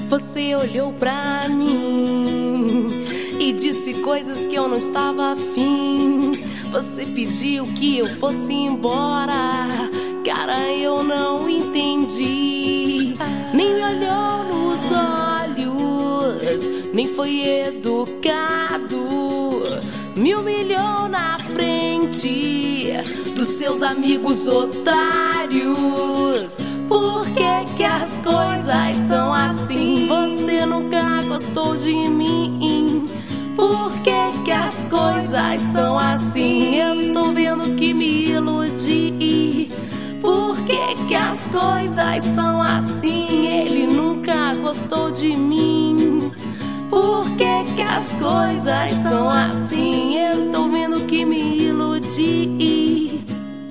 Você olhou pra mim e disse coisas que eu não estava afim. Você pediu que eu fosse embora, cara, eu não entendi. Nem me olhou nos olhos, nem foi educado. Me humilhou na frente dos seus amigos otários. Por que que as coisas são assim? Você nunca gostou de mim. Por que que as coisas são assim? Eu estou vendo que me iludi. Por que que as coisas são assim? Ele nunca gostou de mim. Por que que as coisas são assim? Eu estou vendo que me iludi.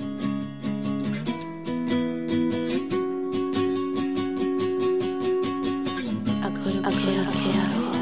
Agora eu quero.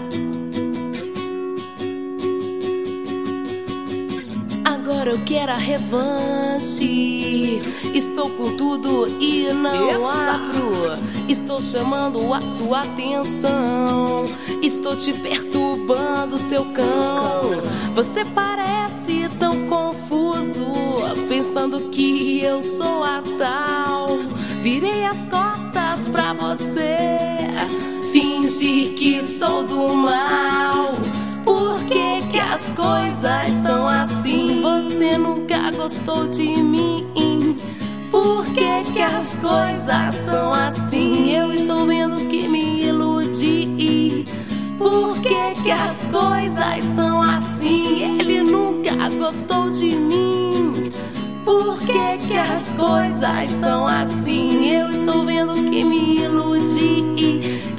Agora eu quero a revanche. Estou com tudo e não abro. Estou chamando a sua atenção. Estou te perturbando, seu cão. Você parece tão confuso, pensando que eu sou a tal. Virei as costas pra você, fingi que sou do mal. Por que que as coisas são assim? Você nunca gostou de mim. Por que que as coisas são assim? Eu estou vendo que me iludi. Por que que as coisas são assim? Ele nunca gostou de mim. Por que que as coisas são assim? Eu estou vendo que me iludi.